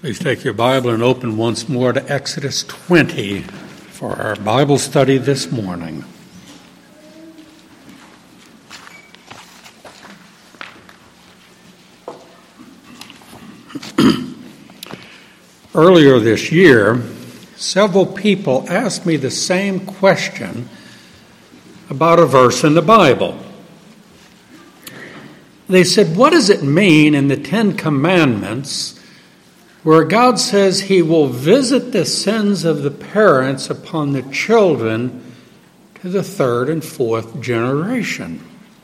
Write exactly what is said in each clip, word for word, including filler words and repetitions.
Please take your Bible and open once more to Exodus twenty for our Bible study this morning. Earlier this year, several people asked me the same question about a verse in the Bible. They said, what does it mean in the Ten Commandments where God says he will visit the sins of the parents upon the children to the third and fourth generation?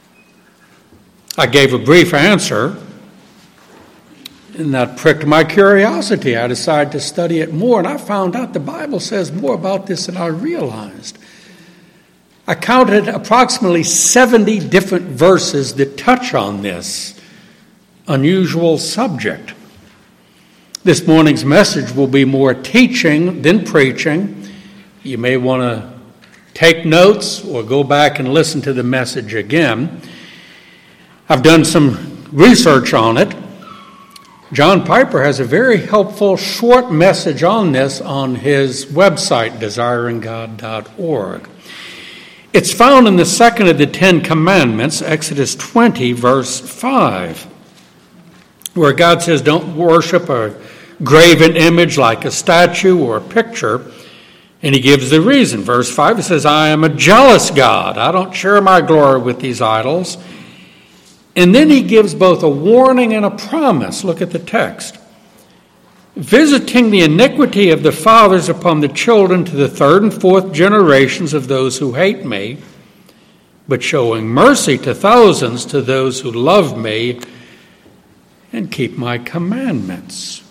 I gave a brief answer, and that pricked my curiosity. I decided to study it more, and I found out the Bible says more about this than I realized. I counted approximately seventy different verses that touch on this unusual subject. This morning's message will be more teaching than preaching. You may want to take notes or go back and listen to the message again. I've done some research on it. John Piper has a very helpful short message on this on his website, desiring god dot org. It's found in the second of the Ten Commandments, Exodus twenty, verse five, where God says, don't worship a graven image like a statue or a picture. And he gives the reason. Verse five, he says, I am a jealous God. I don't share my glory with these idols. And then he gives both a warning and a promise. Look at the text. Visiting the iniquity of the fathers upon the children to the third and fourth generations of those who hate me, but showing mercy to thousands to those who love me and keep my commandments.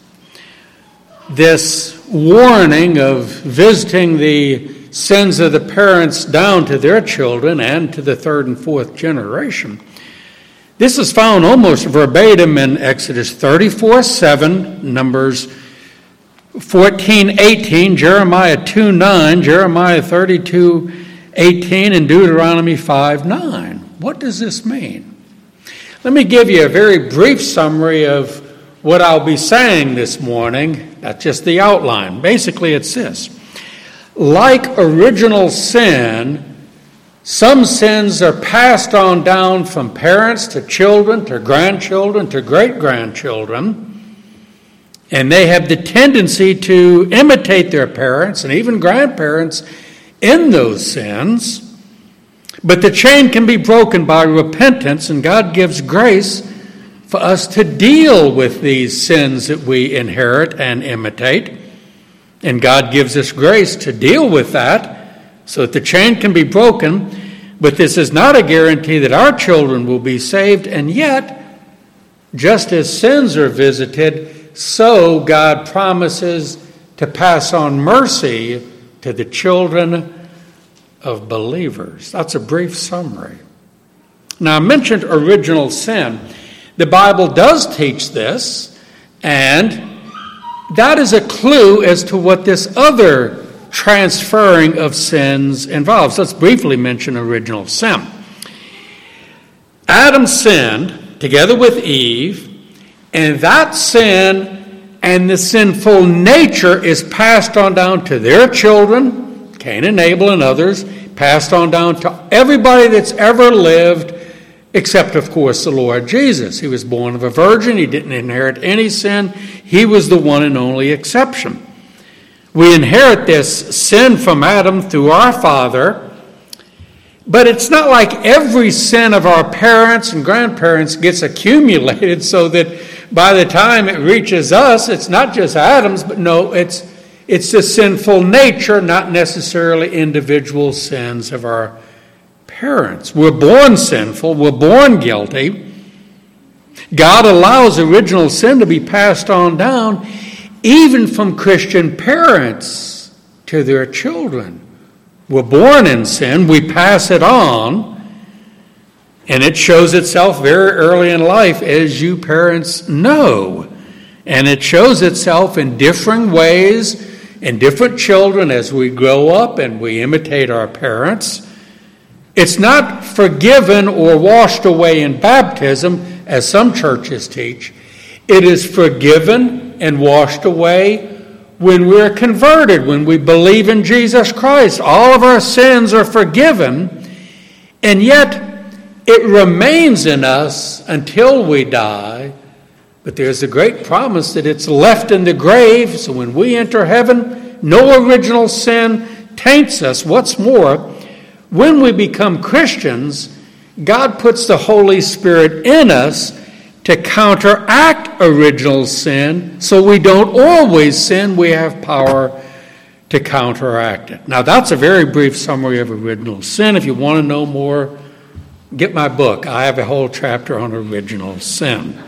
This warning of visiting the sins of the parents down to their children and to the third and fourth generation, this is found almost verbatim in Exodus thirty-four seven, Numbers fourteen eighteen, Jeremiah two nine, Jeremiah thirty-two eighteen, and Deuteronomy five nine. What does this mean? Let me give you a very brief summary of what I'll be saying this morning. That's just the outline. Basically, it's this. Like original sin, some sins are passed on down from parents to children to grandchildren to great-grandchildren, and they have the tendency to imitate their parents and even grandparents in those sins. But the chain can be broken by repentance, and God gives grace for us to deal with these sins that we inherit and imitate. And God gives us grace to deal with that so that the chain can be broken. But this is not a guarantee that our children will be saved. And yet, just as sins are visited, so God promises to pass on mercy to the children of believers. That's a brief summary. Now, I mentioned original sin. The Bible does teach this, and that is a clue as to what this other transferring of sins involves. Let's briefly mention original sin. Adam sinned together with Eve, and that sin and the sinful nature is passed on down to their children, Cain and Abel and others, passed on down to everybody that's ever lived, except, of course, the Lord Jesus. He was born of a virgin. He didn't inherit any sin. He was the one and only exception. We inherit this sin from Adam through our father, but it's not like every sin of our parents and grandparents gets accumulated so that by the time it reaches us, it's not just Adam's, but no, it's it's the sinful nature, not necessarily individual sins of our parents. We're born sinful. We're born guilty. God allows original sin to be passed on down, even from Christian parents to their children. We're born in sin. We pass it on, and it shows itself very early in life, as you parents know. And it shows itself in differing ways in different children as we grow up and we imitate our parents. It's not forgiven or washed away in baptism, as some churches teach. It is forgiven and washed away when we're converted, when we believe in Jesus Christ. All of our sins are forgiven, and yet it remains in us until we die. But there's a great promise that it's left in the grave, so when we enter heaven, no original sin taints us. What's more, when we become Christians, God puts the Holy Spirit in us to counteract original sin, so we don't always sin. We have power to counteract it. Now, that's a very brief summary of original sin. If you want to know more, get my book. I have a whole chapter on original sin.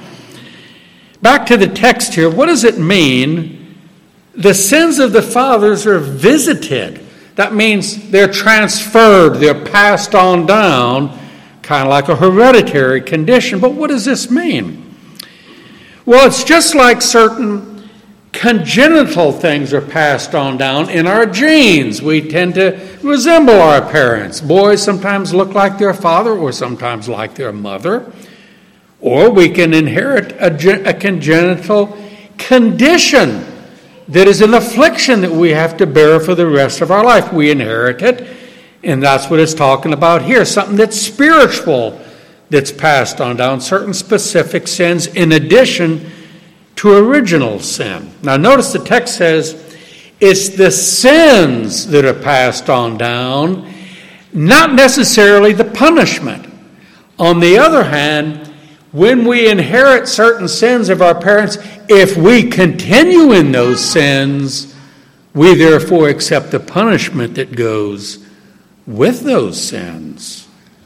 Back to the text here. What does it mean? The sins of the fathers are visited. That means they're transferred, they're passed on down, kind of like a hereditary condition. But what does this mean? Well, it's just like certain congenital things are passed on down in our genes. We tend to resemble our parents. Boys sometimes look like their father or sometimes like their mother. Or we can inherit a, a congenital condition that is an affliction that we have to bear for the rest of our life. We inherit it. And that's what it's talking about here, something that's spiritual that's passed on down, certain specific sins in addition to original sin. Now notice the text says it's the sins that are passed on down, not necessarily the punishment. On the other hand, when we inherit certain sins of our parents, if we continue in those sins, we therefore accept the punishment that goes with those sins.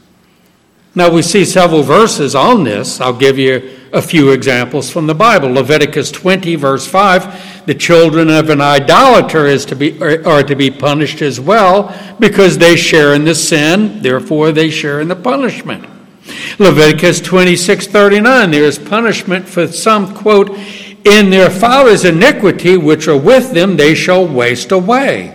Now we see several verses on this. I'll give you a few examples from the Bible. Leviticus twenty, verse five, the children of an idolater is to be are to be punished as well, because they share in the sin, therefore they share in the punishment. Leviticus twenty-six, thirty-nine, there is punishment for some, quote, in their father's iniquity which are with them they shall waste away.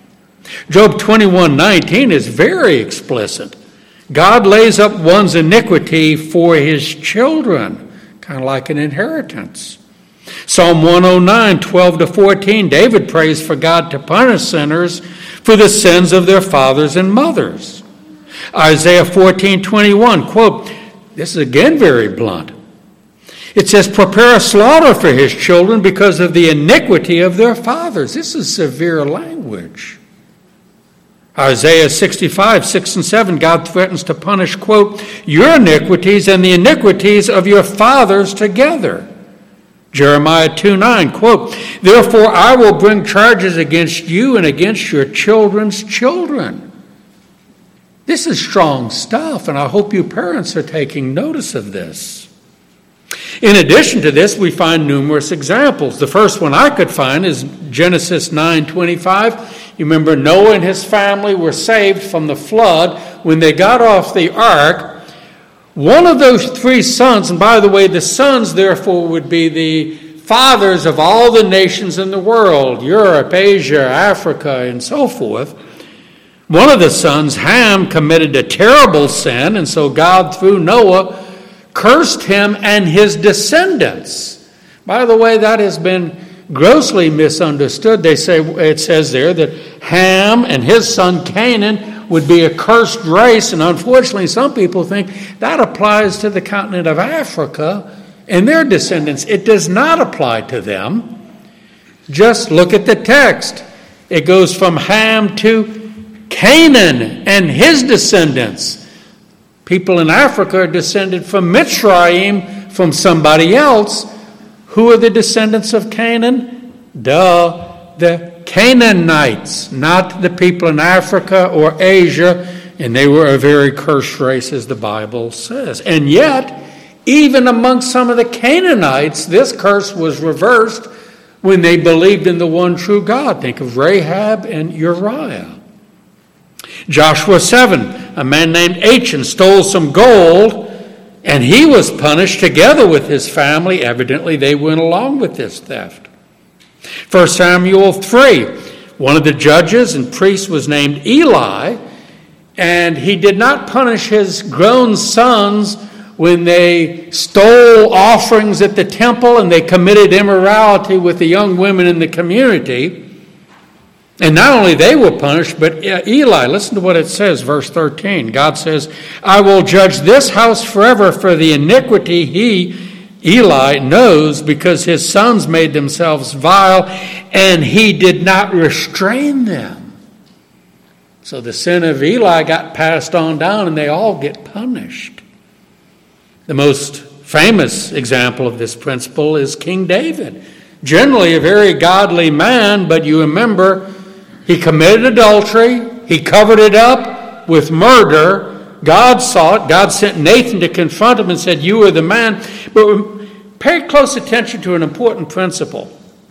Job twenty-one, nineteen is very explicit. God lays up one's iniquity for his children, kind of like an inheritance. Psalm one oh nine, twelve to fourteen, David prays for God to punish sinners for the sins of their fathers and mothers. Isaiah fourteen, twenty-one, quote, this is again very blunt. It says, prepare a slaughter for his children because of the iniquity of their fathers. This is severe language. Isaiah sixty-five, six and seven, God threatens to punish, quote, your iniquities and the iniquities of your fathers together. Jeremiah two nine, quote, therefore I will bring charges against you and against your children's children. This is strong stuff, and I hope you parents are taking notice of this. In addition to this, we find numerous examples. The first one I could find is Genesis nine twenty-five. You remember Noah and his family were saved from the flood. When they got off the ark, one of those three sons, and by the way, the sons therefore would be the fathers of all the nations in the world, Europe, Asia, Africa, and so forth. One of the sons, Ham, committed a terrible sin, and so God, through Noah, cursed him and his descendants. By the way, that has been grossly misunderstood. They say, it says there that Ham and his son Canaan would be a cursed race, and unfortunately some people think that applies to the continent of Africa and their descendants. It does not apply to them. Just look at the text. It goes from Ham to Canaan and his descendants. People in Africa are descended from Mitzrayim, from somebody else. Who are the descendants of Canaan? Duh, the Canaanites, not the people in Africa or Asia. And they were a very cursed race, as the Bible says. And yet, even amongst some of the Canaanites, this curse was reversed when they believed in the one true God. Think of Rahab and Uriah. Joshua seven, a man named Achan stole some gold, and he was punished together with his family. Evidently, they went along with this theft. First Samuel three, one of the judges and priests was named Eli, and he did not punish his grown sons when they stole offerings at the temple and they committed immorality with the young women in the community. And not only they were punished, but Eli, listen to what it says, verse thirteen. God says, I will judge this house forever for the iniquity he, Eli, knows, because his sons made themselves vile, and he did not restrain them. So the sin of Eli got passed on down, and they all get punished. The most famous example of this principle is King David. Generally a very godly man, but you remember, he committed adultery. He covered it up with murder. God saw it. God sent Nathan to confront him and said, you are the man. But pay close attention to an important principle.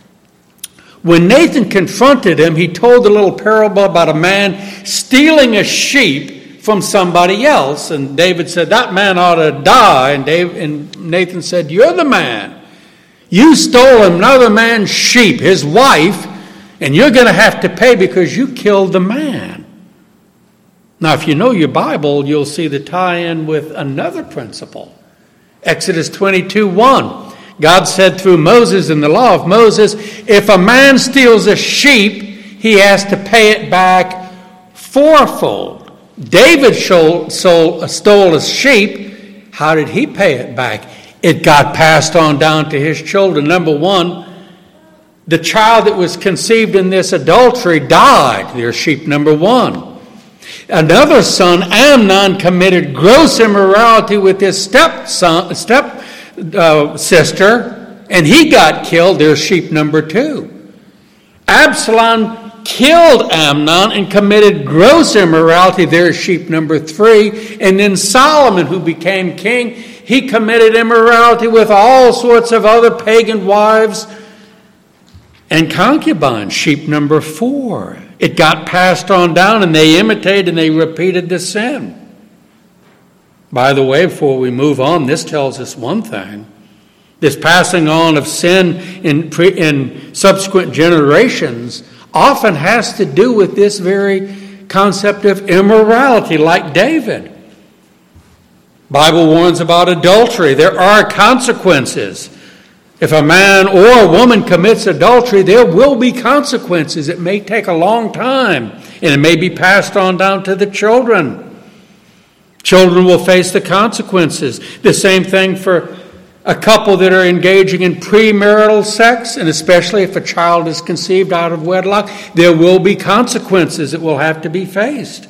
When Nathan confronted him, he told a little parable about a man stealing a sheep from somebody else. And David said, that man ought to die. And, Dave, and Nathan said, you're the man. You stole another man's sheep, his wife, and you're going to have to pay because you killed the man. Now, if you know your Bible, you'll see the tie-in with another principle. Exodus twenty-two one. God said through Moses in the law of Moses, if a man steals a sheep, he has to pay it back fourfold. David stole, stole, stole a sheep. How did he pay it back? It got passed on down to his children. Number one, the child that was conceived in this adultery died. There's sheep number one. Another son, Amnon, committed gross immorality with his stepson, step uh, sister, and he got killed. There's sheep number two. Absalom killed Amnon and committed gross immorality. There's sheep number three. And then Solomon, who became king, he committed immorality with all sorts of other pagan wives and concubines, sheep number four. It got passed on down, and they imitated and they repeated the sin. By the way, before we move on, this tells us one thing. This passing on of sin in, pre, in subsequent generations often has to do with this very concept of immorality, like David. Bible warns about adultery. There are consequences. If a man or a woman commits adultery, there will be consequences. It may take a long time, and it may be passed on down to the children. Children will face the consequences. The same thing for a couple that are engaging in premarital sex, and especially if a child is conceived out of wedlock, there will be consequences that will have to be faced.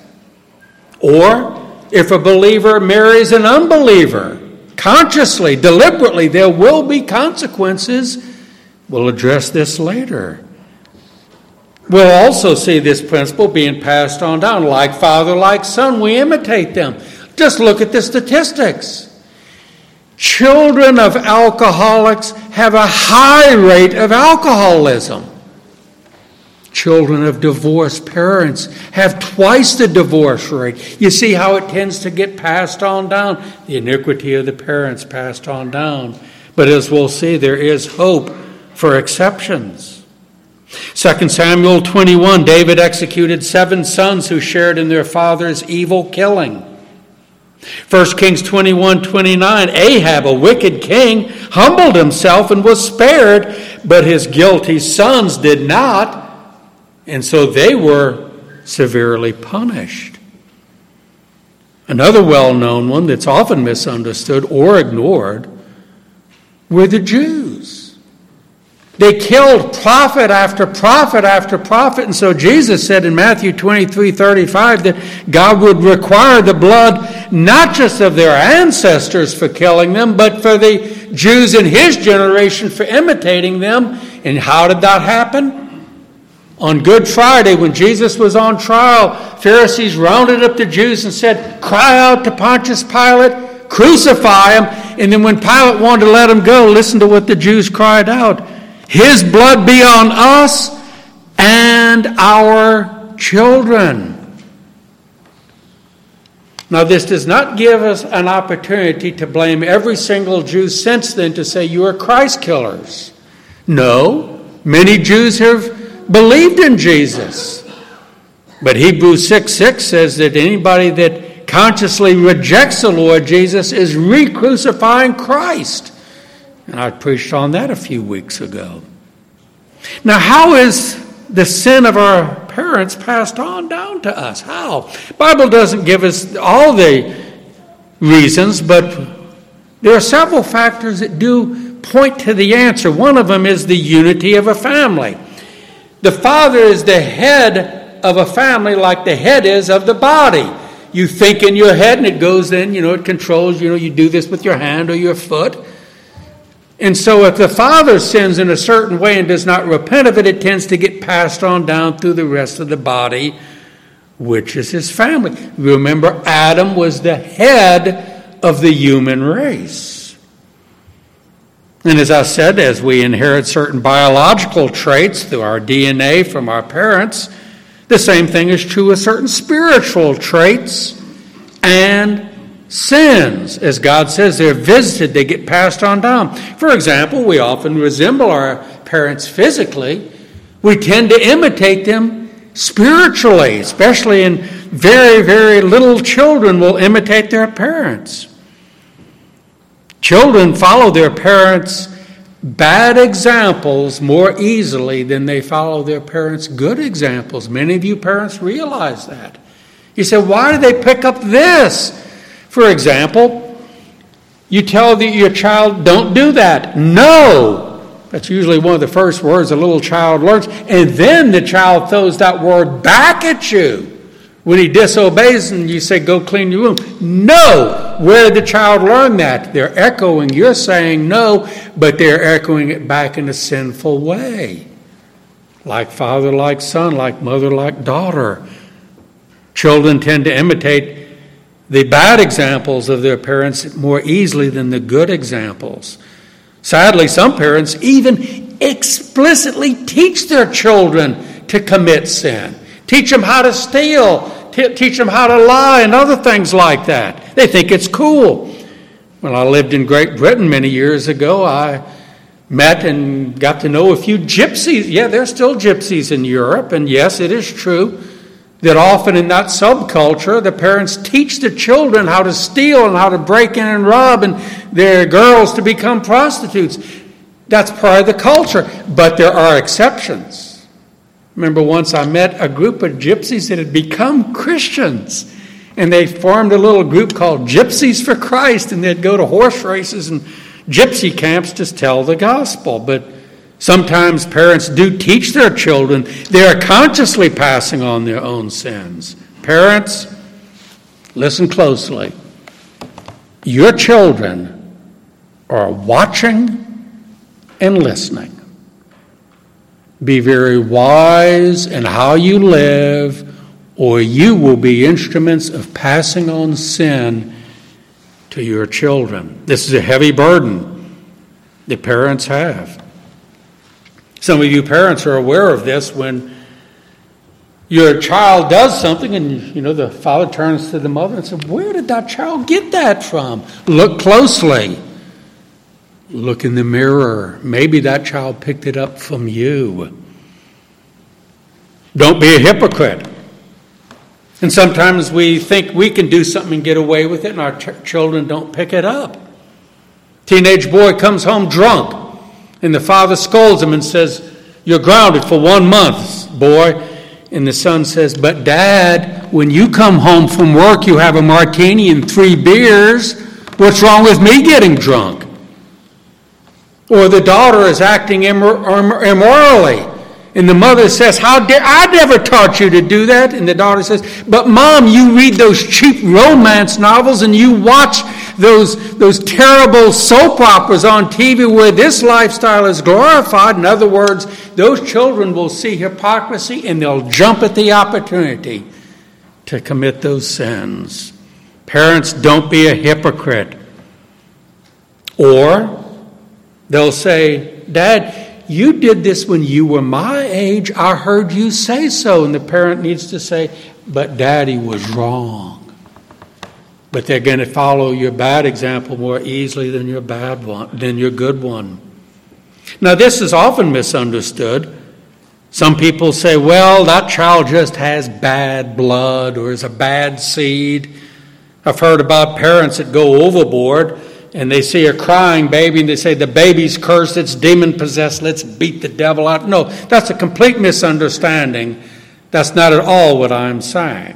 Or if a believer marries an unbeliever, consciously, deliberately, there will be consequences. We'll address this later. We'll also see this principle being passed on down. Like father, like son, we imitate them. Just look at the statistics. Children of alcoholics have a high rate of alcoholism. Children of divorced parents have twice the divorce rate. You see how it tends to get passed on down. The iniquity of the parents passed on down. But as we'll see, there is hope for exceptions. Second Samuel twenty-one, David executed seven sons who shared in their father's evil killing. First Kings twenty-one twenty-nine, Ahab, a wicked king, humbled himself and was spared, but his guilty sons did not. And so they were severely punished. Another well-known one that's often misunderstood or ignored were the Jews. They killed prophet after prophet after prophet. And so Jesus said in Matthew twenty-three thirty-five that God would require the blood not just of their ancestors for killing them, but for the Jews in his generation for imitating them. And how did that happen? On Good Friday, when Jesus was on trial, Pharisees rounded up the Jews and said, cry out to Pontius Pilate, crucify him. And then when Pilate wanted to let him go, listen to what the Jews cried out. His blood be on us and our children. Now, this does not give us an opportunity to blame every single Jew since then to say you are Christ killers. No, many Jews have believed in Jesus. But Hebrews six six says that anybody that consciously rejects the Lord Jesus is re-crucifying Christ. And I preached on that a few weeks ago. Now, how is the sin of our parents passed on down to us? How? The Bible doesn't give us all the reasons, but there are several factors that do point to the answer. One of them is the unity of a family. The father is the head of a family like the head is of the body. You think in your head and it goes in, you know, it controls, you know, you do this with your hand or your foot. And so if the father sins in a certain way and does not repent of it, it tends to get passed on down through the rest of the body, which is his family. Remember, Adam was the head of the human race. And as I said, as we inherit certain biological traits through our D N A from our parents, the same thing is true with certain spiritual traits and sins. As God says, they're visited, they get passed on down. For example, we often resemble our parents physically. We tend to imitate them spiritually, especially in very, very little children will imitate their parents. Children follow their parents' bad examples more easily than they follow their parents' good examples. Many of you parents realize that. You say, why do they pick up this? For example, you tell the, your child, don't do that. No! That's usually one of the first words a little child learns. And then the child throws that word back at you. When he disobeys and you say, go clean your room. No! Where did the child learn that? They're echoing. You're saying no, but they're echoing it back in a sinful way. Like father, like son, like mother, like daughter. Children tend to imitate the bad examples of their parents more easily than the good examples. Sadly, some parents even explicitly teach their children to commit sin. Teach them how to steal, t- teach them how to lie and other things like that. They think it's cool. When I lived in Great Britain many years ago, I met and got to know a few gypsies. Yeah, there's still gypsies in Europe, and yes, it is true that often in that subculture, the parents teach the children how to steal and how to break in and rob and their girls to become prostitutes. That's part of the culture, but there are exceptions. Remember once I met a group of gypsies that had become Christians, and they formed a little group called Gypsies for Christ, and they'd go to horse races and gypsy camps to tell the gospel. But sometimes parents do teach their children. They are consciously passing on their own sins. Parents, listen closely. Your children are watching and listening. Be very wise in how you live, or you will be instruments of passing on sin to your children. This is a heavy burden that parents have. Some of you parents are aware of this when your child does something and, you know, the father turns to the mother and says, where did that child get that from? Look closely. Look in the mirror. Maybe that child picked it up from you. Don't be a hypocrite. And sometimes we think we can do something and get away with it, and our ch- children don't pick it up. Teenage boy comes home drunk, and the father scolds him and says, you're grounded for one month, boy. And the son says, but Dad, when you come home from work, you have a martini and three beers. What's wrong with me getting drunk? Or the daughter is acting immor- immorally. And the mother says, how dare, I never taught you to do that. And the daughter says, but Mom, you read those cheap romance novels and you watch those, those terrible soap operas on T V where this lifestyle is glorified. In other words, those children will see hypocrisy and they'll jump at the opportunity to commit those sins. Parents, don't be a hypocrite. Or they'll say, Dad, you did this when you were my age. I heard you say so. And the parent needs to say, but Daddy was wrong. But they're going to follow your bad example more easily than your bad one, than your good one. Now, this is often misunderstood. Some people say, well, that child just has bad blood or is a bad seed. I've heard about parents that go overboard and they see a crying baby and they say, the baby's cursed, it's demon-possessed, let's beat the devil out. No, that's a complete misunderstanding. That's not at all what I'm saying.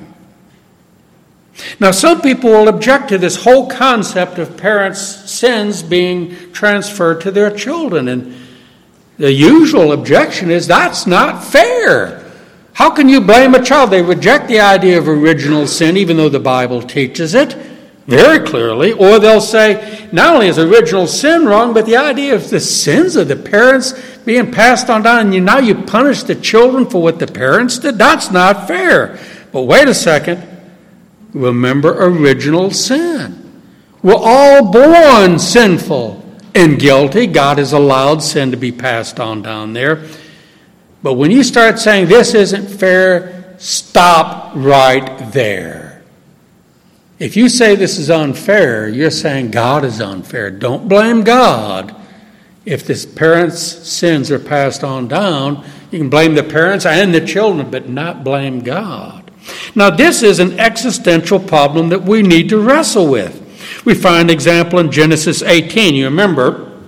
Now, some people will object to this whole concept of parents' sins being transferred to their children. And the usual objection is that's not fair. How can you blame a child? They reject the idea of original sin, even though the Bible teaches it very clearly. Or they'll say, not only is original sin wrong, but the idea of the sins of the parents being passed on down, and you, now you punish the children for what the parents did? That's not fair. But wait a second. Remember original sin. We're all born sinful and guilty. God has allowed sin to be passed on down there. But when you start saying this isn't fair, stop right there. If you say this is unfair, you're saying God is unfair. Don't blame God. If the parents' sins are passed on down, you can blame the parents and the children, but not blame God. Now, this is an existential problem that we need to wrestle with. We find an example in Genesis eighteen. You remember,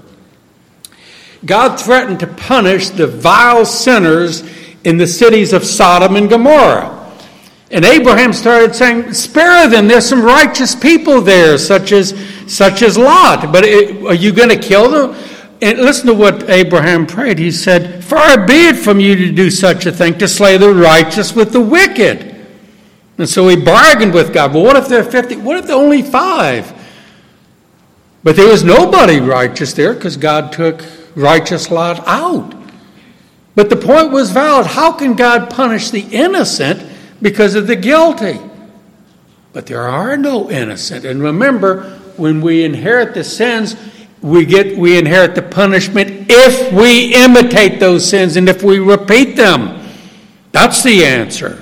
God threatened to punish the vile sinners in the cities of Sodom and Gomorrah. And Abraham started saying, spare them, there's some righteous people there, such as, such as Lot. But it, are you going to kill them? And listen to what Abraham prayed. He said, far be it from you to do such a thing, to slay the righteous with the wicked. And so he bargained with God. Well, what if there are fifty? What if there are only five? But there was nobody righteous there because God took righteous Lot out. But the point was valid. How can God punish the innocent because of the guilty? But there are no innocent. And remember, when we inherit the sins, we get we inherit the punishment if we imitate those sins and if we repeat them. That's the answer.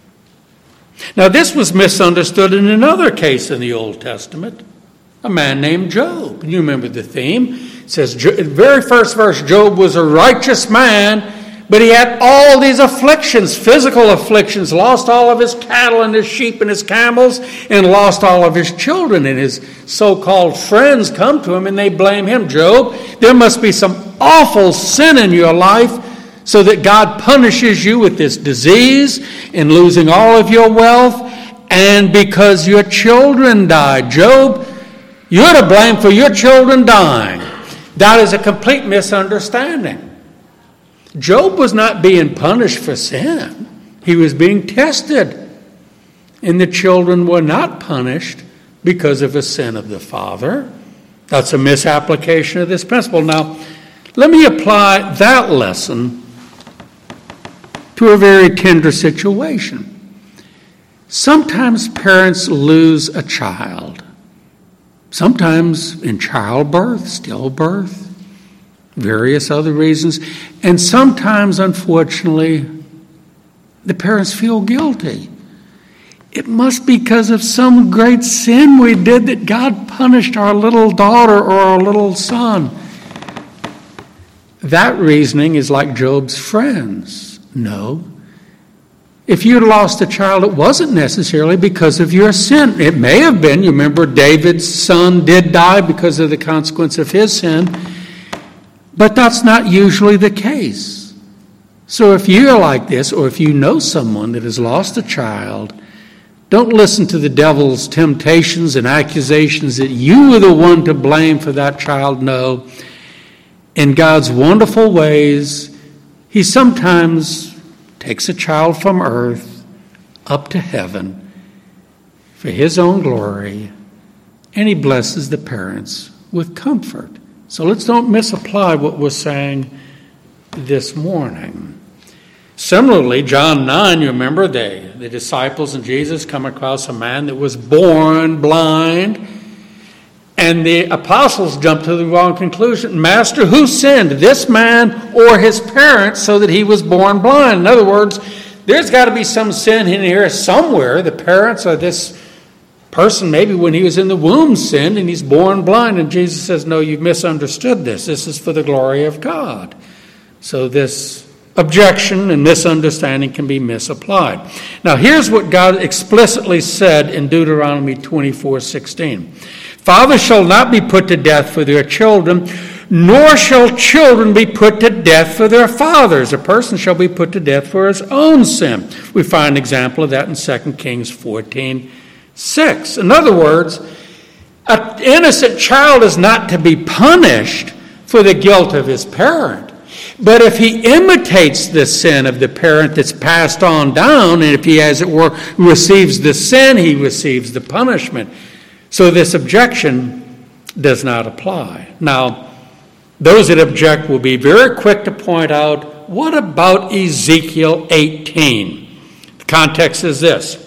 Now, this was misunderstood in another case in the Old Testament. A man named Job. You remember the theme. It says, the very first verse, Job was a righteous man, but he had all these afflictions, physical afflictions, lost all of his cattle and his sheep and his camels, and lost all of his children. And his so-called friends come to him and they blame him. Job, there must be some awful sin in your life so that God punishes you with this disease and losing all of your wealth, and because your children died. Job, you're to blame for your children dying. That is a complete misunderstanding. Job was not being punished for sin. He was being tested. And the children were not punished because of a sin of the father. That's a misapplication of this principle. Now, let me apply that lesson to a very tender situation. Sometimes parents lose a child. Sometimes in childbirth, stillbirth, various other reasons. And sometimes, unfortunately, the parents feel guilty. It must be because of some great sin we did that God punished our little daughter or our little son. That reasoning is like Job's friends. No. If you'd lost a child, it wasn't necessarily because of your sin. It may have been. You remember David's son did die because of the consequence of his sin. But that's not usually the case. So if you're like this, or if you know someone that has lost a child, don't listen to the devil's temptations and accusations that you were the one to blame for that child. No. In God's wonderful ways, He sometimes takes a child from earth up to heaven for His own glory, and He blesses the parents with comfort. So let's don't misapply what we're saying this morning. Similarly, John nine, you remember, they, the disciples and Jesus come across a man that was born blind, and the apostles jump to the wrong conclusion. Master, who sinned, this man or his parents, so that he was born blind? In other words, there's got to be some sin in here somewhere. The parents or this person, maybe when he was in the womb, sinned and he's born blind. And Jesus says, no, you've misunderstood this. This is for the glory of God. So this objection and misunderstanding can be misapplied. Now, here's what God explicitly said in Deuteronomy twenty-four sixteen. Fathers shall not be put to death for their children, nor shall children be put to death for their fathers. A person shall be put to death for his own sin. We find an example of that in Second Kings fourteen six. In other words, an innocent child is not to be punished for the guilt of his parent. But if he imitates the sin of the parent that's passed on down, and if he, as it were, receives the sin, he receives the punishment. So this objection does not apply. Now, those that object will be very quick to point out, what about Ezekiel eighteen? The context is this.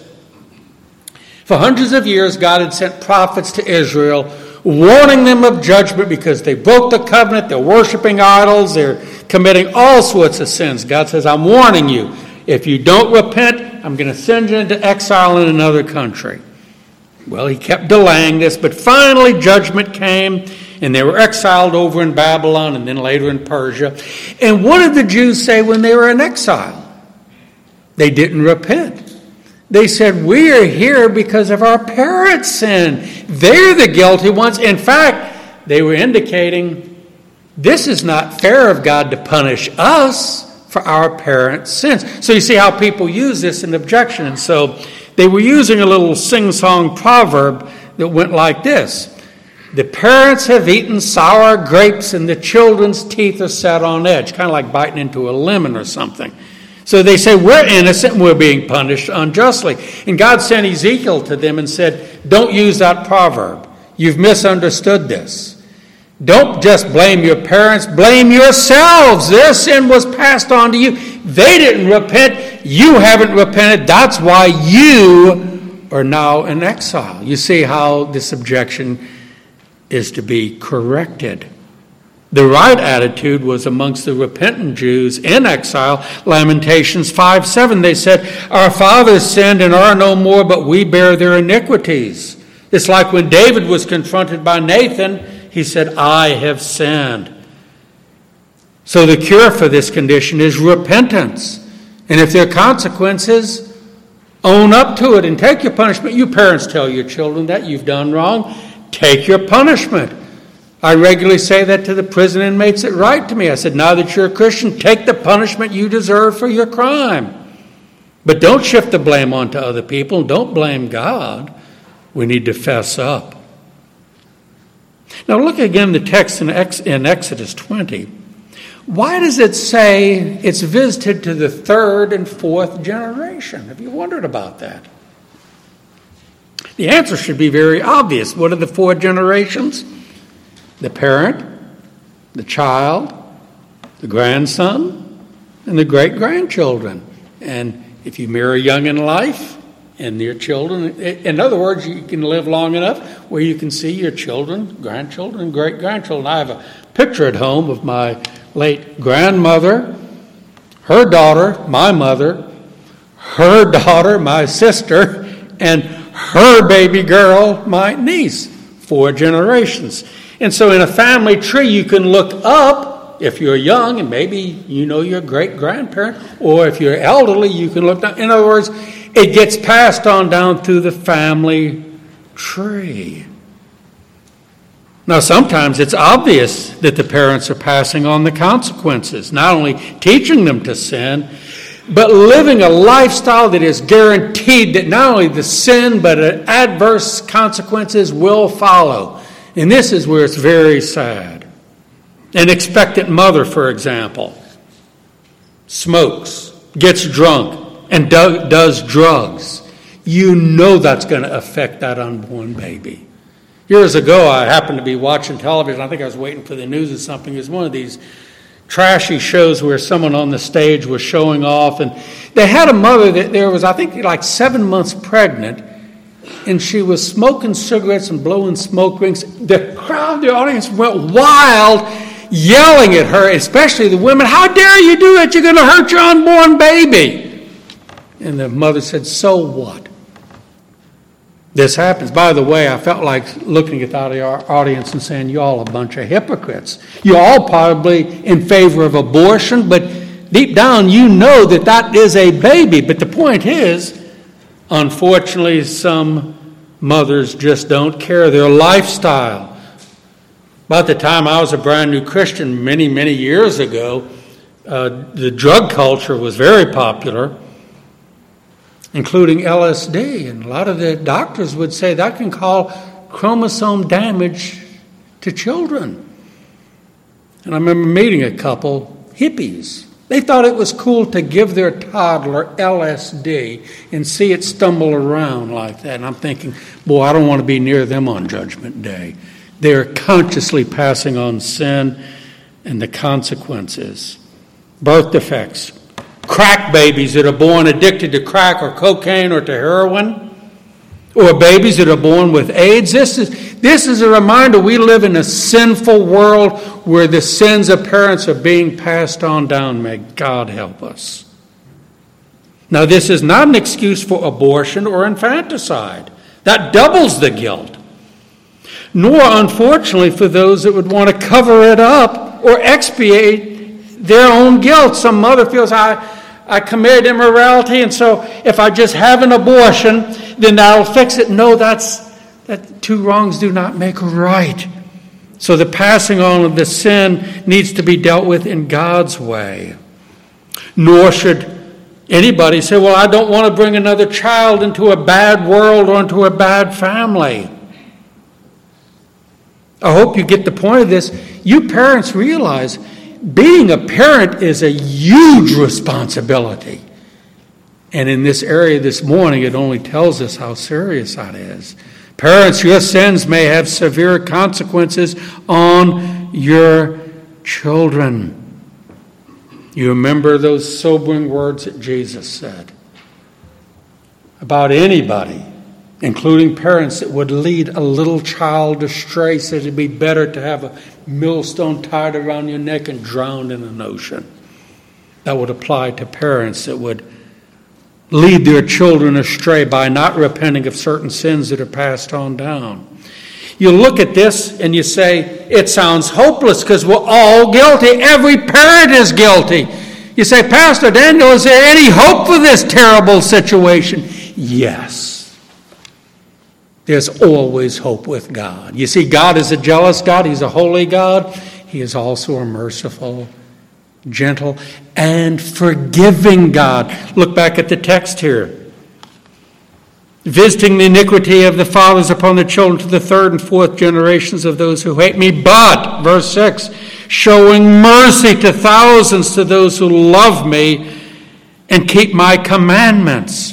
For hundreds of years, God had sent prophets to Israel, warning them of judgment because they broke the covenant, they're worshiping idols, they're committing all sorts of sins. God says, I'm warning you. If you don't repent, I'm going to send you into exile in another country. Well, he kept delaying this, but finally judgment came, and they were exiled over in Babylon and then later in Persia. And what did the Jews say when they were in exile? They didn't repent. They said, we are here because of our parents' sin. They're the guilty ones. In fact, they were indicating, this is not fair of God to punish us for our parents' sins. So you see how people use this in objection. And so they were using a little sing-song proverb that went like this. The parents have eaten sour grapes and the children's teeth are set on edge. Kind of like biting into a lemon or something. So they say, we're innocent and we're being punished unjustly. And God sent Ezekiel to them and said, don't use that proverb. You've misunderstood this. Don't just blame your parents, blame yourselves. Their sin was passed on to you. They didn't repent. You haven't repented. That's why you are now in exile. You see how this objection is to be corrected. The right attitude was amongst the repentant Jews in exile. Lamentations five seven, they said, our fathers sinned and are no more, but we bear their iniquities. It's like when David was confronted by Nathan, he said, I have sinned. So the cure for this condition is repentance. And if there are consequences, own up to it and take your punishment. You parents tell your children that you've done wrong. Take your punishment. I regularly say that to the prison inmates that write to me. I said, now that you're a Christian, take the punishment you deserve for your crime. But don't shift the blame onto other people. Don't blame God. We need to fess up. Now look again the text in Exodus twenty. Why does it say it's visited to the third and fourth generation? Have you wondered about that? The answer should be very obvious. What are the four generations? The parent, the child, the grandson, and the great-grandchildren. And if you marry young in life and your children, in other words, you can live long enough where you can see your children, grandchildren, and great-grandchildren. I have a picture at home of my late grandmother, her daughter, my mother, her daughter, my sister, and her baby girl, my niece. Four generations. And so in a family tree, you can look up if you're young, and maybe you know your great-grandparent, or if you're elderly, you can look down. In other words, it gets passed on down through the family tree. Now, sometimes it's obvious that the parents are passing on the consequences, not only teaching them to sin, but living a lifestyle that is guaranteed that not only the sin, but adverse consequences will follow. And this is where it's very sad. An expectant mother, for example, smokes, gets drunk, and do, does drugs. You know that's going to affect that unborn baby. Years ago, I happened to be watching television. I think I was waiting for the news or something. It was one of these trashy shows where someone on the stage was showing off. And they had a mother that there was, I think, like seven months pregnant. And she was smoking cigarettes and blowing smoke rings. The crowd, the audience went wild, yelling at her, especially the women, how dare you do that? You're going to hurt your unborn baby. And the mother said, so what? This happens. By the way, I felt like looking at the audience and saying, you all a bunch of hypocrites. You're all probably in favor of abortion, but deep down you know that that is a baby. But the point is, unfortunately, some mothers just don't care. Their lifestyle. About the time I was a brand new Christian many, many years ago, uh, the drug culture was very popular, including L S D. And a lot of the doctors would say that can cause chromosome damage to children. And I remember meeting a couple, hippies. They thought it was cool to give their toddler L S D and see it stumble around like that. And I'm thinking, boy, I don't want to be near them on Judgment Day. They're consciously passing on sin and the consequences. Birth defects. Crack babies that are born addicted to crack or cocaine or to heroin. Or babies that are born with AIDS. This is, this is a reminder we live in a sinful world where the sins of parents are being passed on down. May God help us. Now, this is not an excuse for abortion or infanticide. That doubles the guilt. Nor, unfortunately, for those that would want to cover it up or expiate their own guilt. Some mother feels, I, I committed immorality, and so if I just have an abortion, then that'll fix it. No, that's that two wrongs do not make a right. So the passing on of the sin needs to be dealt with in God's way. Nor should anybody say, well, I don't want to bring another child into a bad world or into a bad family. I hope you get the point of this. You parents realize being a parent is a huge responsibility. And in this area this morning, it only tells us how serious that is. Parents, your sins may have severe consequences on your children. You remember those sobering words that Jesus said about anybody, including parents, that would lead a little child astray, said it'd be better to have a millstone tied around your neck and drowned in an ocean. That would apply to parents that would lead their children astray by not repenting of certain sins that are passed on down. You look at this and you say, it sounds hopeless because we're all guilty. Every parent is guilty. You say, Pastor Daniel, is there any hope for this terrible situation? Yes. There's always hope with God. You see, God is a jealous God. He's a holy God. He is also a merciful, gentle, and forgiving God. Look back at the text here. Visiting the iniquity of the fathers upon the children to the third and fourth generations of those who hate me. But, verse six, showing mercy to thousands to those who love me and keep my commandments.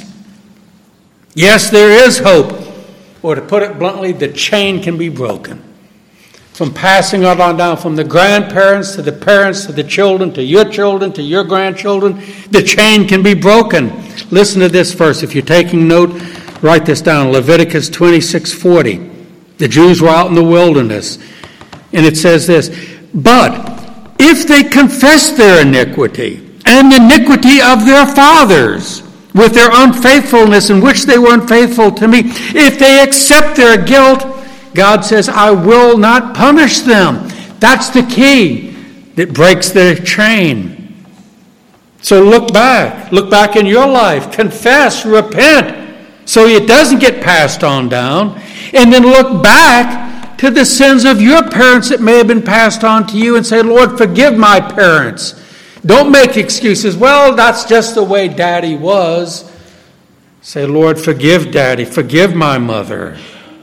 Yes, there is hope. Or to put it bluntly, the chain can be broken. From passing it on down from the grandparents to the parents to the children to your children to your grandchildren, the chain can be broken. Listen to this verse. If you're taking note, write this down. Leviticus twenty-six forty. The Jews were out in the wilderness. And it says this, but if they confess their iniquity and the iniquity of their fathers with their unfaithfulness in which they were unfaithful to me, if they accept their guilt, God says, I will not punish them. That's the key that breaks the chain. So look back. Look back in your life. Confess, repent, so it doesn't get passed on down. And then look back to the sins of your parents that may have been passed on to you and say, Lord, forgive my parents. Don't make excuses. Well, that's just the way Daddy was. Say, Lord, forgive Daddy. Forgive my mother.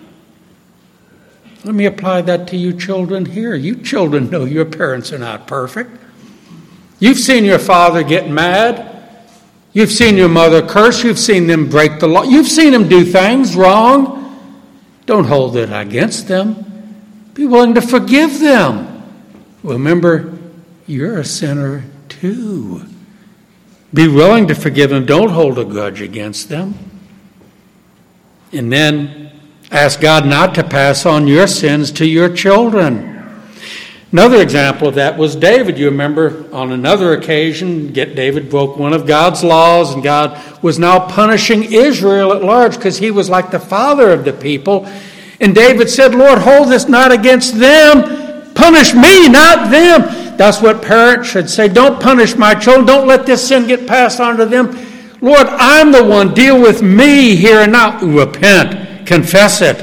Let me apply that to you children here. You children know your parents are not perfect. You've seen your father get mad. You've seen your mother curse. You've seen them break the law. You've seen them do things wrong. Don't hold it against them. Be willing to forgive them. Remember, you're a sinner too. Be willing to forgive them. Don't hold a grudge against them. And then ask God not to pass on your sins to your children. Another example of that was David. You remember on another occasion, David broke one of God's laws, and God was now punishing Israel at large because he was like the father of the people. And David said, Lord, hold this not against them. Punish me, not them. That's what parents should say. Don't punish my children. Don't let this sin get passed on to them. Lord, I'm the one. Deal with me here and now. Repent. Confess it.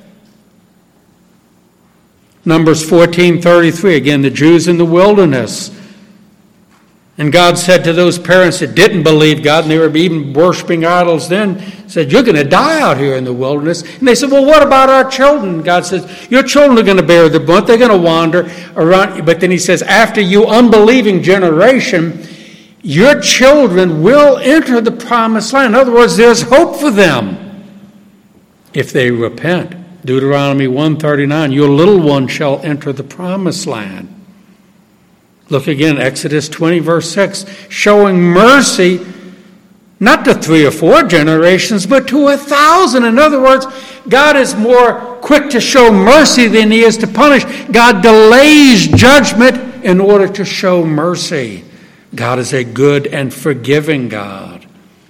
Numbers fourteen thirty-three, again, the Jews in the wilderness. And God said to those parents that didn't believe God, and they were even worshiping idols then, said, you're going to die out here in the wilderness. And they said, well, what about our children? God says, your children are going to bear the brunt. They're going to wander around. But then he says, after you unbelieving generation, your children will enter the promised land. In other words, there's hope for them if they repent. Deuteronomy one thirty-nine, your little one shall enter the promised land. Look again, Exodus twenty, verse six, showing mercy not to three or four generations, but to a thousand. In other words, God is more quick to show mercy than he is to punish. God delays judgment in order to show mercy. God is a good and forgiving God.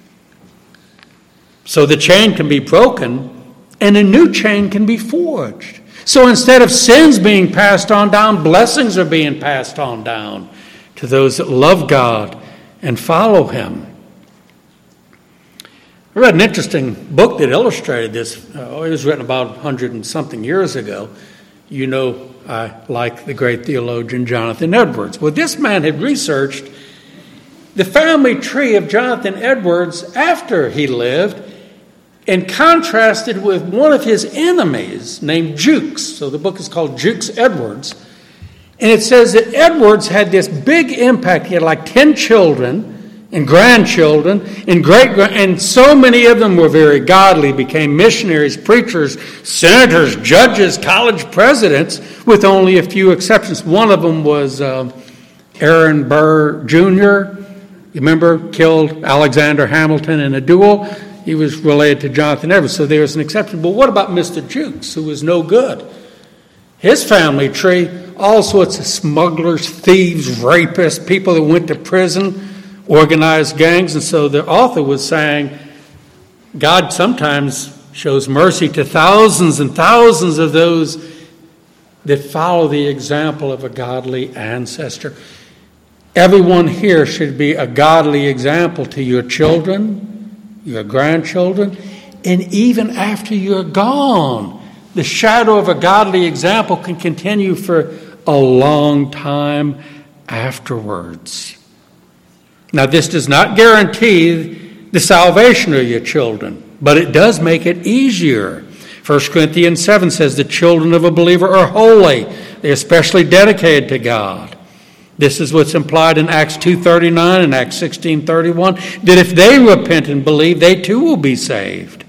So the chain can be broken and a new chain can be forged. So instead of sins being passed on down, blessings are being passed on down to those that love God and follow him. I read an interesting book that illustrated this. Oh, it was written about a hundred and something years ago. You know, I like the great theologian Jonathan Edwards. Well, this man had researched the family tree of Jonathan Edwards after he lived and contrasted with one of his enemies named Jukes. So the book is called Jukes Edwards. And it says that Edwards had this big impact. He had like ten children and grandchildren and great and so many of them were very godly, became missionaries, preachers, senators, judges, college presidents, with only a few exceptions. One of them was uh, Aaron Burr Junior You remember, killed Alexander Hamilton in a duel. He was related to Jonathan Edwards, so there was an exception. But what about Mister Jukes, who was no good? His family tree, all sorts of smugglers, thieves, rapists, people that went to prison, organized gangs. And so the author was saying, God sometimes shows mercy to thousands and thousands of those that follow the example of a godly ancestor. Everyone here should be a godly example to your children, your grandchildren, and even after you're gone. The shadow of a godly example can continue for a long time afterwards. Now, this does not guarantee the salvation of your children, but it does make it easier. First Corinthians seven says the children of a believer are holy. They're especially dedicated to God. This is what's implied in Acts two thirty-nine and Acts sixteen thirty-one, that if they repent and believe, they too will be saved.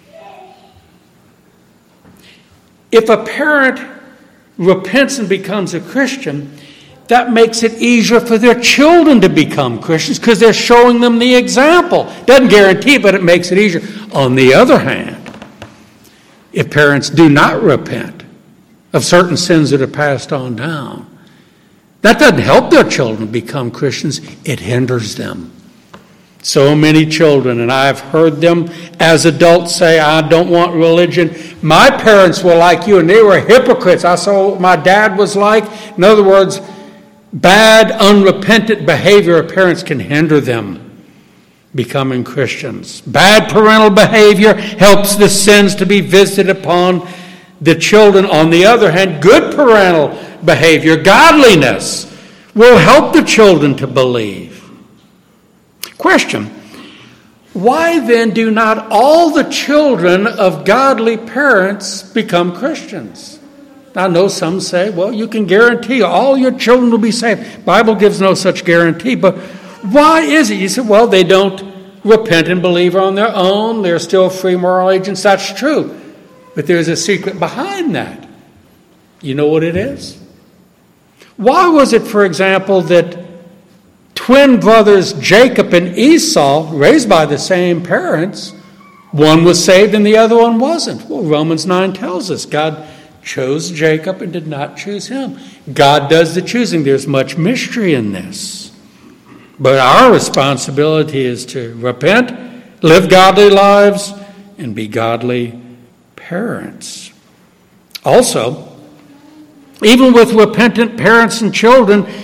If a parent repents and becomes a Christian, that makes it easier for their children to become Christians because they're showing them the example. Doesn't guarantee it, but it makes it easier. On the other hand, if parents do not repent of certain sins that are passed on down, that doesn't help their children become Christians. It hinders them. So many children, and I've heard them as adults say, I don't want religion. My parents were like you, and they were hypocrites. I saw what my dad was like. In other words, bad, unrepentant behavior of parents can hinder them becoming Christians. Bad parental behavior helps the sins to be visited upon the children. On the other hand, good parental behavior, godliness, will help the children to believe. Question: why then do not all the children of godly parents become Christians? I know some say, well, you can guarantee all your children will be saved. The Bible gives no such guarantee, but why is it? You say, well, they don't repent and believe on their own. They're still free moral agents. That's true. But there's a secret behind that. You know what it is? Why was it, for example, that twin brothers Jacob and Esau, raised by the same parents, one was saved and the other one wasn't? Well, Romans nine tells us God chose Jacob and did not choose him. God does the choosing. There's much mystery in this. But our responsibility is to repent, live godly lives, and be godly parents. Also, even with repentant parents and children,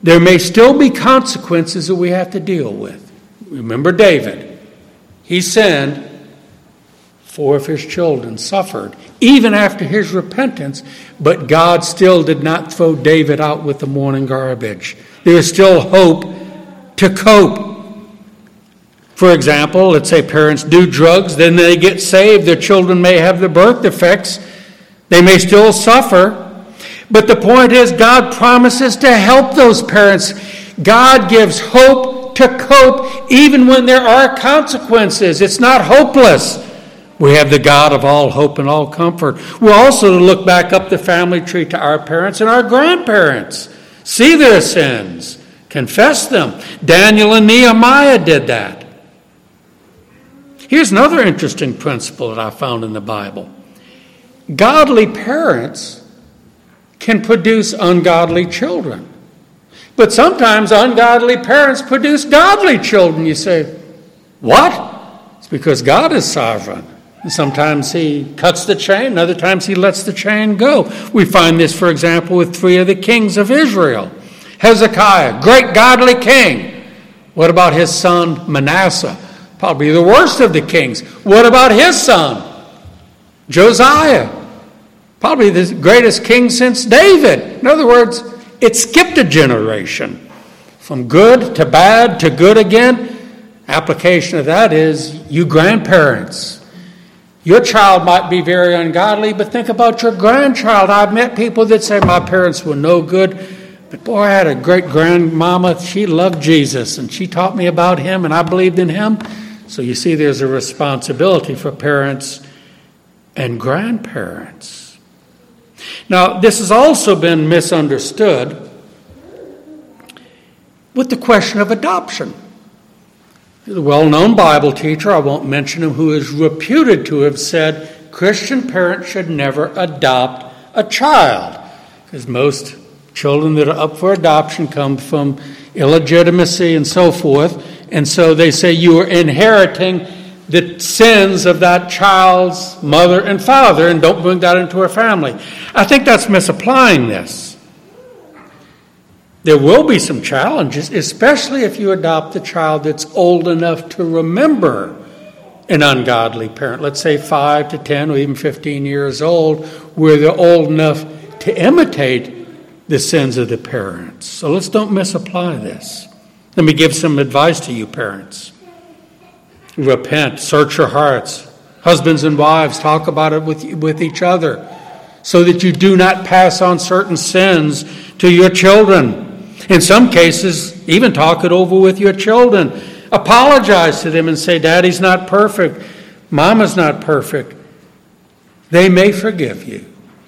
there may still be consequences that we have to deal with. Remember David. He sinned. Four of his children suffered, even after his repentance, but God still did not throw David out with the morning garbage. There is still hope to cope. For example, let's say parents do drugs, then they get saved, their children may have the birth defects, they may still suffer. But the point is, God promises to help those parents. God gives hope to cope even when there are consequences. It's not hopeless. We have the God of all hope and all comfort. We're also to look back up the family tree to our parents and our grandparents. See their sins. Confess them. Daniel and Nehemiah did that. Here's another interesting principle that I found in the Bible. Godly parents can produce ungodly children. But sometimes ungodly parents produce godly children. You say, what? It's because God is sovereign. And sometimes he cuts the chain, and other times he lets the chain go. We find this, for example, with three of the kings of Israel. Hezekiah, great godly king. What about his son Manasseh? Probably the worst of the kings. What about his son? Josiah. Probably the greatest king since David. In other words, it skipped a generation. From good to bad to good again. Application of that is you grandparents. Your child might be very ungodly, but think about your grandchild. I've met people that say my parents were no good, but boy, I had a great grandmama. She loved Jesus, and she taught me about him, and I believed in him. So you see, there's a responsibility for parents and grandparents. Now, this has also been misunderstood with the question of adoption. The well-known Bible teacher, I won't mention him, who is reputed to have said Christian parents should never adopt a child, because most children that are up for adoption come from illegitimacy and so forth, and so they say you are inheriting the sins of that child's mother and father, and don't bring that into our family. I think that's misapplying this. There will be some challenges, especially if you adopt a child that's old enough to remember an ungodly parent. Let's say five to ten or even fifteen years old, where they're old enough to imitate the sins of the parents. So let's don't misapply this. Let me give some advice to you parents. Repent, search your hearts. Husbands and wives, talk about it with, with each other so that you do not pass on certain sins to your children. In some cases, even talk it over with your children. Apologize to them and say, Daddy's not perfect. Mama's not perfect. They may forgive you.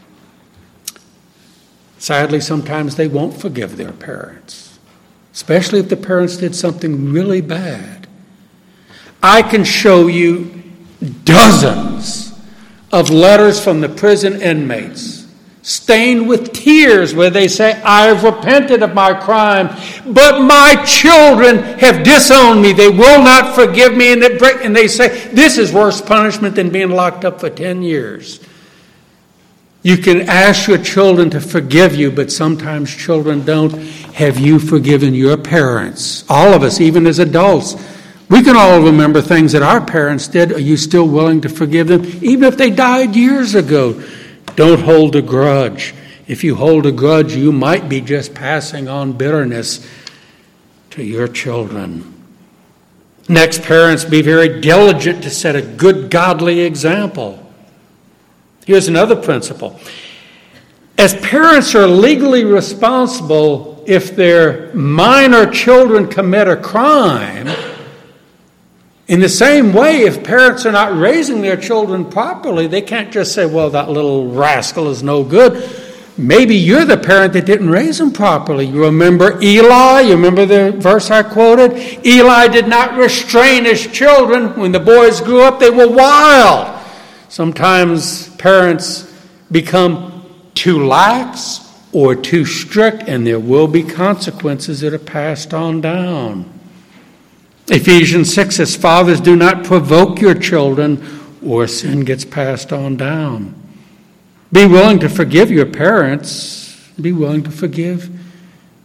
Sadly, sometimes they won't forgive their parents, especially if the parents did something really bad. I can show you dozens of letters from the prison inmates stained with tears where they say, I have repented of my crime, but my children have disowned me. They will not forgive me. And they, break, and they say, this is worse punishment than being locked up for ten years. You can ask your children to forgive you, but sometimes children don't. Have you forgiven your parents? All of us, even as adults. We can all remember things that our parents did. Are you still willing to forgive them? Even if they died years ago. Don't hold a grudge. If you hold a grudge, you might be just passing on bitterness to your children. Next, parents, be very diligent to set a good, godly example. Here's another principle. As parents are legally responsible if their minor children commit a crime, in the same way, if parents are not raising their children properly, they can't just say, well, that little rascal is no good. Maybe you're the parent that didn't raise him properly. You remember Eli? You remember the verse I quoted? Eli did not restrain his children. When the boys grew up, they were wild. Sometimes parents become too lax or too strict, and there will be consequences that are passed on down. Ephesians six says, fathers, do not provoke your children, or sin gets passed on down. Be willing to forgive your parents. Be willing to forgive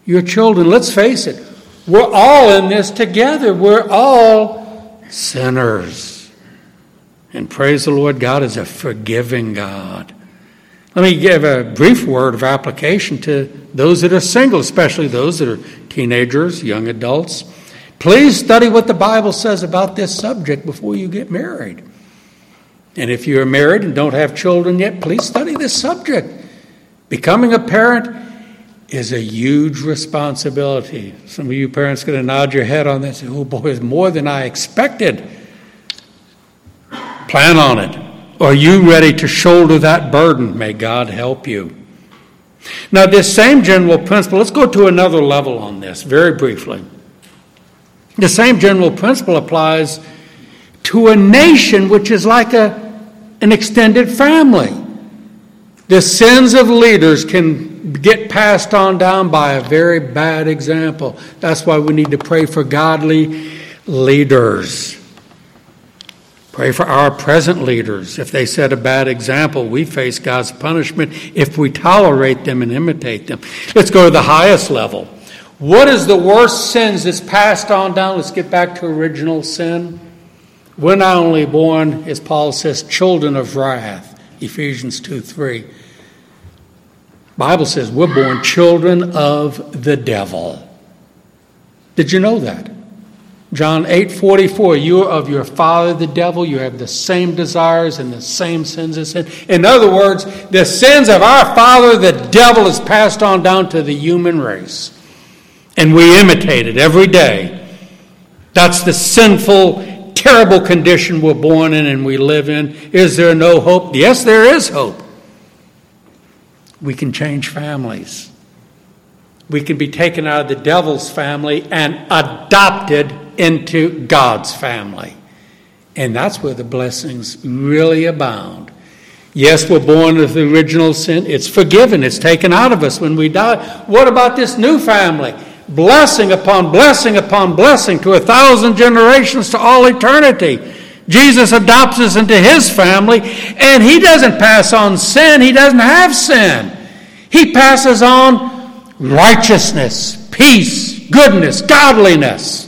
your children. Let's face it, we're all in this together. We're all sinners. And praise the Lord, God is a forgiving God. Let me give a brief word of application to those that are single, especially those that are teenagers, young adults. Please study what the Bible says about this subject before you get married. And if you're married and don't have children yet, please study this subject. Becoming a parent is a huge responsibility. Some of you parents are going to nod your head on this and say, oh boy, it's more than I expected. Plan on it. Are you ready to shoulder that burden? May God help you. Now, this same general principle, let's go to another level on this very briefly. The same general principle applies to a nation which is like a, an extended family. The sins of leaders can get passed on down by a very bad example. That's why we need to pray for godly leaders. Pray for our present leaders. If they set a bad example, we face God's punishment if we tolerate them and imitate them. Let's go to the highest level. What is the worst sins that's passed on down? Let's get back to original sin. We're not only born, as Paul says, children of wrath, Ephesians two three. The Bible says we're born children of the devil. Did you know that? John eight forty-four, you are of your father the devil, you have the same desires and the same sins as sin. In other words, the sins of our father the devil is passed on down to the human race. And we imitate it every day. That's the sinful, terrible condition we're born in and we live in. Is there no hope? Yes, there is hope. We can change families. We can be taken out of the devil's family and adopted into God's family. And that's where the blessings really abound. Yes, we're born with the original sin. It's forgiven. It's taken out of us when we die. What about this new family? Blessing upon blessing upon blessing to a thousand generations to all eternity. Jesus adopts us into his family, and he doesn't pass on sin. He doesn't have sin. He passes on righteousness, peace, goodness, godliness.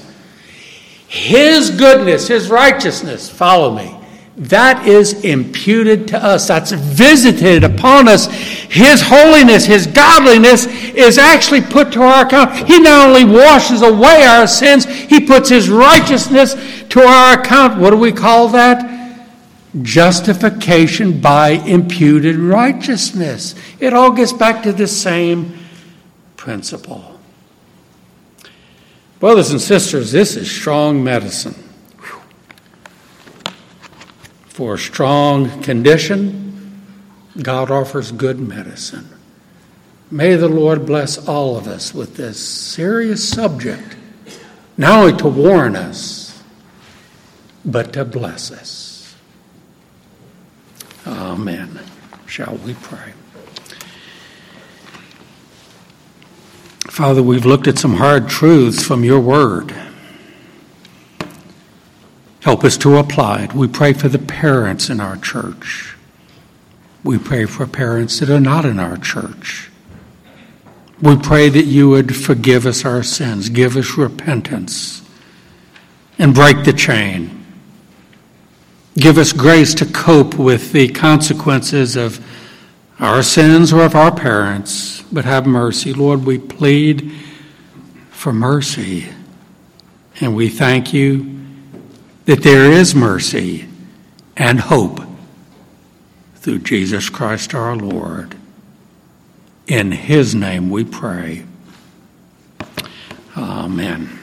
His goodness, his righteousness, follow me, that is imputed to us. That's visited upon us. His holiness, his godliness is actually put to our account. He not only washes away our sins, he puts his righteousness to our account. What do we call that? Justification by imputed righteousness. It all gets back to the same principle. Brothers and sisters, this is strong medicine. For a strong condition, God offers good medicine. May the Lord bless all of us with this serious subject, not only to warn us, but to bless us. Amen. Shall we pray? Father, we've looked at some hard truths from your word. Help us to apply it. We pray for the parents in our church. We pray for parents that are not in our church. We pray that you would forgive us our sins, give us repentance, and break the chain. Give us grace to cope with the consequences of our sins or of our parents, but have mercy. Lord, we plead for mercy, and we thank you that there is mercy and hope through Jesus Christ our Lord. In his name we pray. Amen.